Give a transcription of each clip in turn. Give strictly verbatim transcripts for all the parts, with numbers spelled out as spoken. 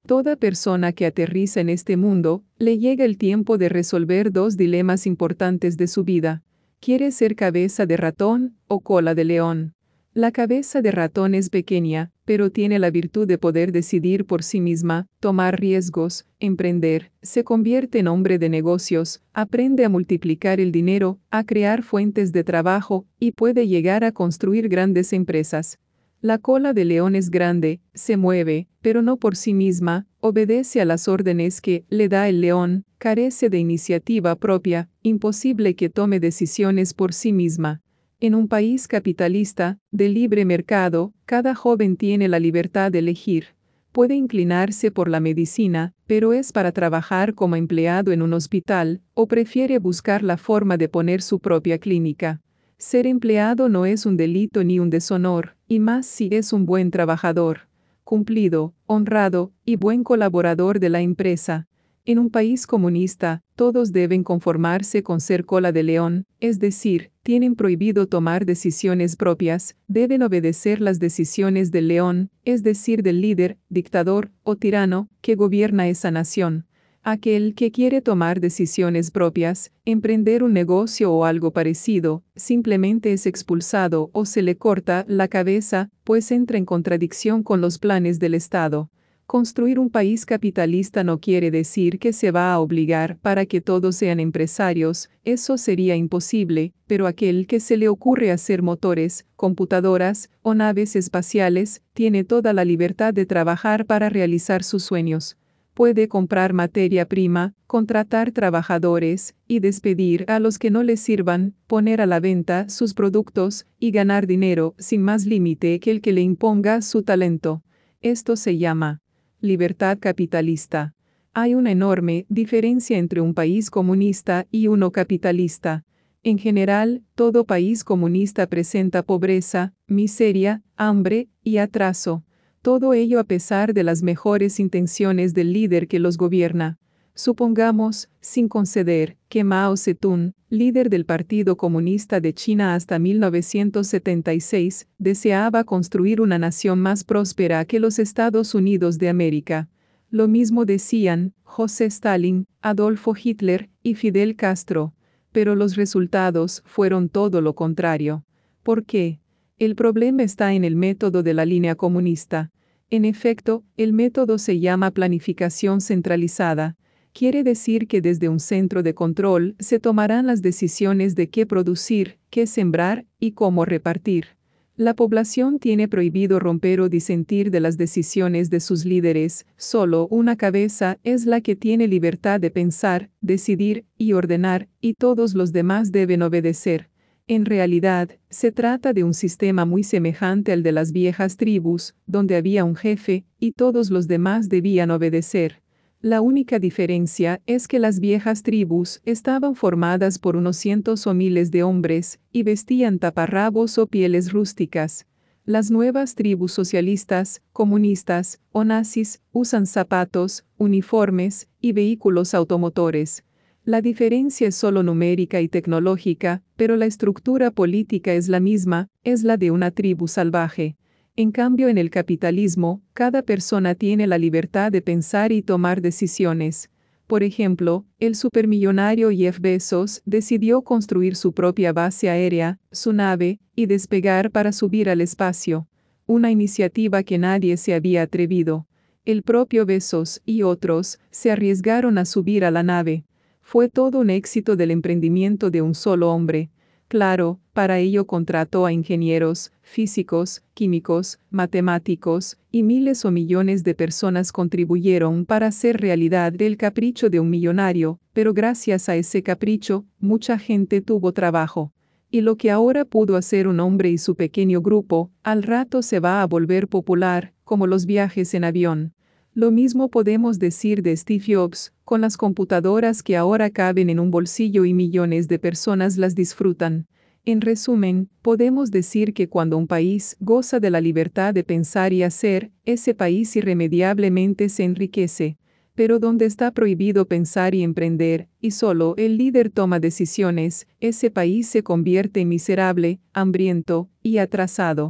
Toda persona que aterriza en este mundo, le llega el tiempo de resolver dos dilemas importantes de su vida. ¿Quiere ser cabeza de ratón o cola de león? La cabeza de ratón es pequeña, pero tiene la virtud de poder decidir por sí misma, tomar riesgos, emprender, se convierte en hombre de negocios, aprende a multiplicar el dinero, a crear fuentes de trabajo, y puede llegar a construir grandes empresas. La cola de león es grande, se mueve, pero no por sí misma, obedece a las órdenes que le da el león, carece de iniciativa propia, imposible que tome decisiones por sí misma. En un país capitalista, de libre mercado, cada joven tiene la libertad de elegir. Puede inclinarse por la medicina, pero es para trabajar como empleado en un hospital, o prefiere buscar la forma de poner su propia clínica. Ser empleado no es un delito ni un deshonor, y más si es un buen trabajador, cumplido, honrado y buen colaborador de la empresa. En un país comunista, todos deben conformarse con ser cola de león, es decir, tienen prohibido tomar decisiones propias, deben obedecer las decisiones del león, es decir, del líder, dictador o tirano que gobierna esa nación. Aquel que quiere tomar decisiones propias, emprender un negocio o algo parecido, simplemente es expulsado o se le corta la cabeza, pues entra en contradicción con los planes del Estado. Construir un país capitalista no quiere decir que se va a obligar para que todos sean empresarios, eso sería imposible, pero aquel que se le ocurre hacer motores, computadoras o naves espaciales, tiene toda la libertad de trabajar para realizar sus sueños. Puede comprar materia prima, contratar trabajadores y despedir a los que no les sirvan, poner a la venta sus productos y ganar dinero sin más límite que el que le imponga su talento. Esto se llama libertad capitalista. Hay una enorme diferencia entre un país comunista y uno capitalista. En general, todo país comunista presenta pobreza, miseria, hambre y atraso. Todo ello a pesar de las mejores intenciones del líder que los gobierna. Supongamos, sin conceder, que Mao Zedong, líder del Partido Comunista de China hasta mil novecientos setenta y seis, deseaba construir una nación más próspera que los Estados Unidos de América. Lo mismo decían José Stalin, Adolfo Hitler y Fidel Castro. Pero los resultados fueron todo lo contrario. ¿Por qué? El problema está en el método de la línea comunista. En efecto, el método se llama planificación centralizada. Quiere decir que desde un centro de control se tomarán las decisiones de qué producir, qué sembrar y cómo repartir. La población tiene prohibido romper o disentir de las decisiones de sus líderes, solo una cabeza es la que tiene libertad de pensar, decidir y ordenar, y todos los demás deben obedecer. En realidad, se trata de un sistema muy semejante al de las viejas tribus, donde había un jefe, y todos los demás debían obedecer. La única diferencia es que las viejas tribus estaban formadas por unos cientos o miles de hombres, y vestían taparrabos o pieles rústicas. Las nuevas tribus socialistas, comunistas o nazis usan zapatos, uniformes y vehículos automotores. La diferencia es solo numérica y tecnológica, pero la estructura política es la misma, es la de una tribu salvaje. En cambio, en el capitalismo, cada persona tiene la libertad de pensar y tomar decisiones. Por ejemplo, el supermillonario Jeff Bezos decidió construir su propia base aérea, su nave, y despegar para subir al espacio. Una iniciativa que nadie se había atrevido. El propio Bezos y otros se arriesgaron a subir a la nave. Fue todo un éxito del emprendimiento de un solo hombre. Claro, para ello contrató a ingenieros, físicos, químicos, matemáticos, y miles o millones de personas contribuyeron para hacer realidad el capricho de un millonario, pero gracias a ese capricho, mucha gente tuvo trabajo. Y lo que ahora pudo hacer un hombre y su pequeño grupo, al rato se va a volver popular, como los viajes en avión. Lo mismo podemos decir de Steve Jobs, con las computadoras que ahora caben en un bolsillo y millones de personas las disfrutan. En resumen, podemos decir que cuando un país goza de la libertad de pensar y hacer, ese país irremediablemente se enriquece. Pero donde está prohibido pensar y emprender, y solo el líder toma decisiones, ese país se convierte en miserable, hambriento y atrasado.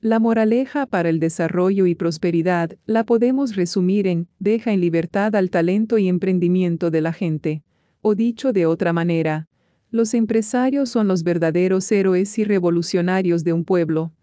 La moraleja para el desarrollo y prosperidad la podemos resumir en: deja en libertad al talento y emprendimiento de la gente. O dicho de otra manera, los empresarios son los verdaderos héroes y revolucionarios de un pueblo.